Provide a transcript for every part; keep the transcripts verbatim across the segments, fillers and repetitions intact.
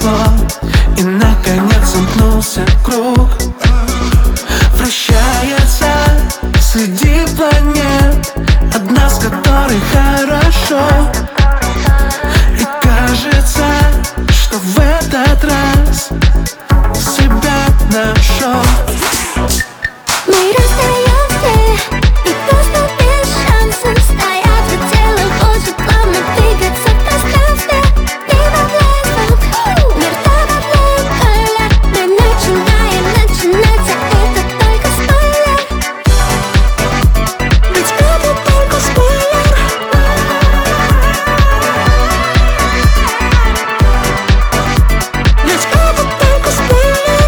повезло, и наконец замкнулся круг. Вращается среди планет одна, с которой хорошо. И кажется, что в этот раз себя нашел. Мы расстаемся, и просто без шансов стоят в пределах, очень плавно двигаться в пространстве. Небо влезет, мир добавляет колер. Мы начинаем начинать, а это только спойлер. Ведь это только спойлер. Ведь это только спойлер.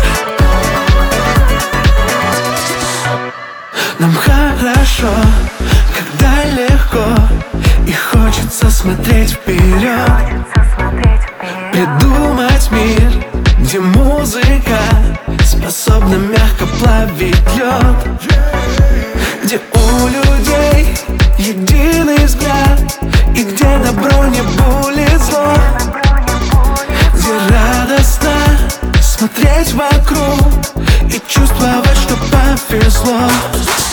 Нам хорошо, когда легко, и хочется смотреть вперед, придумать мир, где музыка способна мягко плавить лед, где у людей единый взгляд, и где добро не булит зло, где радостно смотреть вокруг и чувствовать, что повезло.